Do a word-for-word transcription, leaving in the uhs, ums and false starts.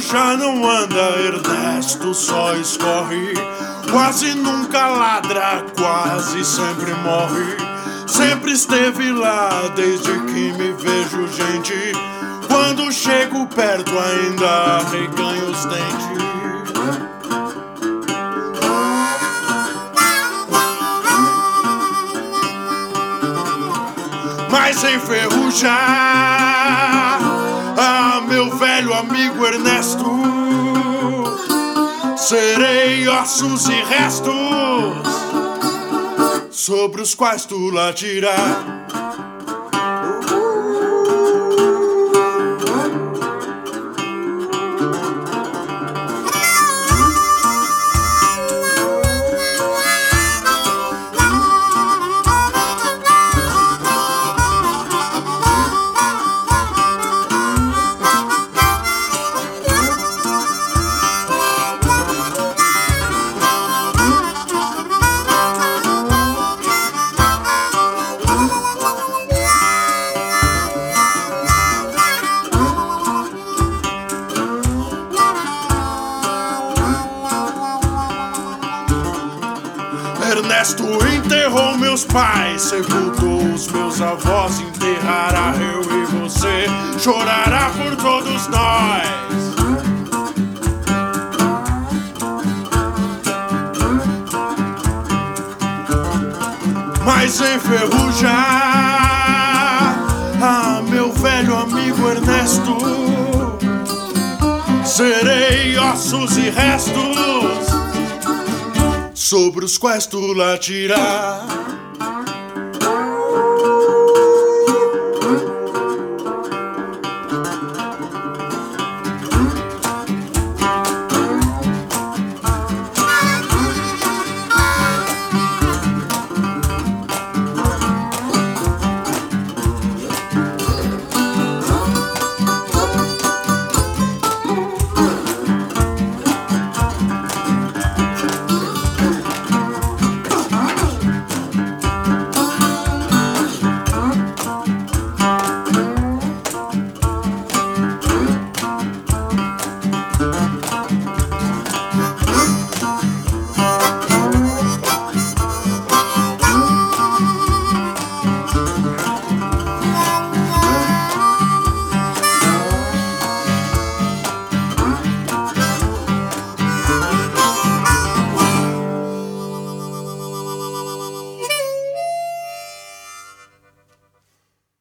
já não anda, Ernesto só escorre. Quase nunca ladra, quase sempre morre. Sempre esteve lá desde que me vejo, gente. Quando chego perto ainda reganho os dentes. Mas enferrujar, ah, meu velho amigo Ernesto, serei ossos e restos sobre os quais tu latirás. Ernesto enterrou meus pais, sepultou os meus avós, enterrará eu e você, chorará por todos nós. Mas enferrujar, ah, meu velho amigo Ernesto, serei ossos e restos sobre os quais tu latirás.